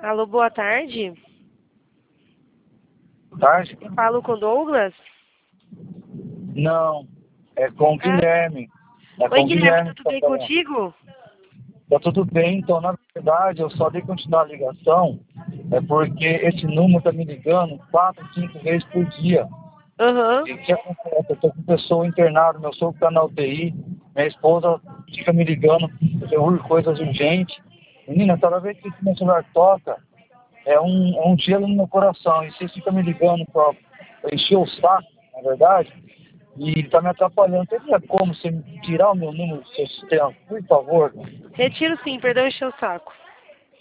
Alô, boa tarde. Tarde? Eu falo com o Douglas? Não, é com o Guilherme. É com Oi, o Guilherme, que tudo tá bem falando. contigo? Tá tudo bem, então na verdade eu só dei continuar a ligação, é porque esse número tá me ligando 4, 5 vezes por dia. Aham. E o que acontece? Eu tô com pessoa internada, meu sogro tá na UTI, minha esposa fica me ligando por coisas urgentes. Menina, toda vez que meu celular toca, é um gelo no meu coração. E vocês ficam me ligando pra encher o saco, na verdade. E tá me atrapalhando. Teria como você me tirar o meu número do seu sistema, por favor? Retiro sim, perdão encher o saco.